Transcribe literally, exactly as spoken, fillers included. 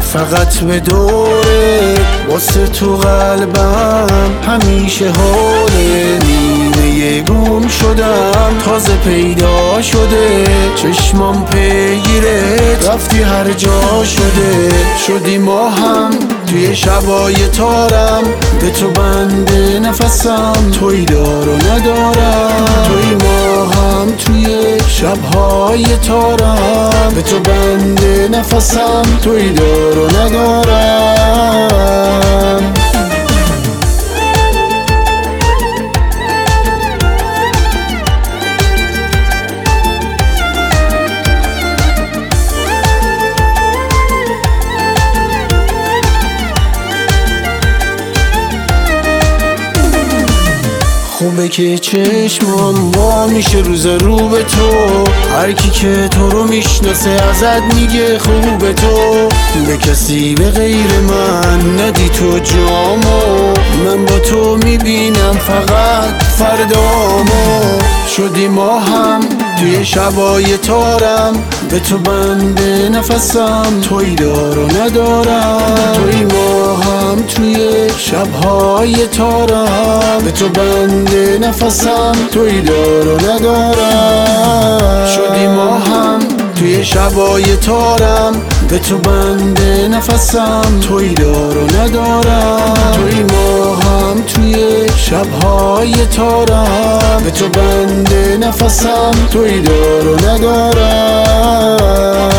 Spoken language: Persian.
فقط به دوره، واسه تو قلبم همیشه حاله. نیمه گم شدم تازه پیدا شده، چشمام پیگیرت رفتی هر جا شده. شدی ما هم توی شبای تارم، به تو بنده نفسم توی دار و ندارم. توی ما هم توی شبهای تارم، به تو بنده نفسم توی دار و ندارم. خوبه که چشمام وا میشه روز رو به تو، هر کی که تو رو میشناسه ازت میگه خوبه تو. به کسی به غیر من ندی تو جامو، من با تو میبینم فقط فردامو. شدی ما هم توی شبای تارم، به تو بنده نفسم توی دار و ندارم. توی ما هم توی شبهای تارم، به تو بنده نفسم توی دار و ندارم. شدی ما هم توی شبای تارم، به تو بنده نفسم توی دار و ندارم. توی ما هم توی شبهای تارم، به تو بنده نفسم توی دار و ندارم.